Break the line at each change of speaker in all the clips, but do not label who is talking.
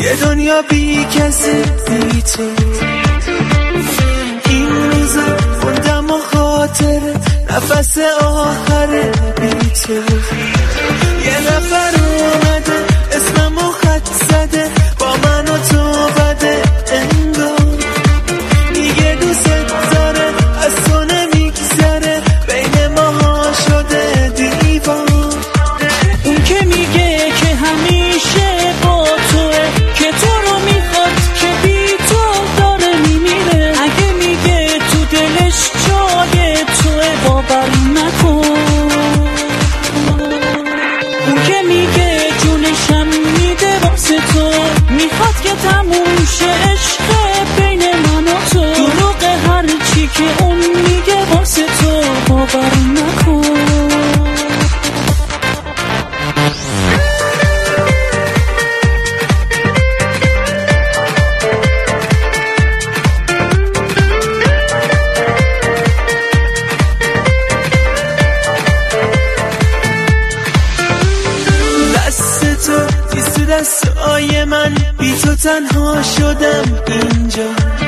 یه دنیا بی کسی بی تو، این روزا خوندم و خاطر نفس آخر بی تو. یه نفر اومده اسممو خط زده، با من و تو بده انگار، میگه دوست داره از تو نمیگذره، بین ماها شده دیوار.
اون که میگه که همیشه با توه، که تو رو میخواد که بی تو داره میمیره، اگه میگه تو دلش جای توه باور نکن. اون که میگه جونشم میده واسه تو، میخواد که تموم شه عشق بین من و تو، دروغ هر چی که اون میگه واسه تو باور نکن.
دستای من بی تو تنها شدم اینجا،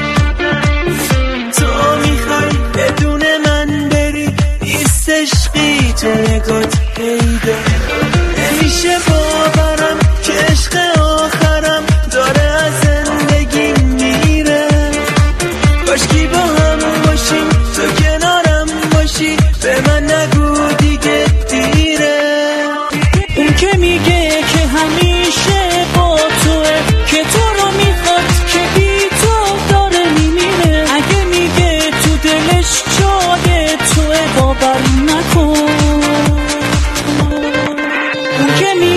تو میخوای بدون من بری، نیست عشقی تو نگات پیدا. نمیشه باورم که عشق آخرم داره از زندگی میره، کاشکی با هم باشیم تو کنارم باشی، به من نگو دیگه دیره.
اون که میگه که همیشه با توه، که تو رو میخواد که بی تو داره میمیره، اگه میگه تو دلش جای توه باور نکن. اون که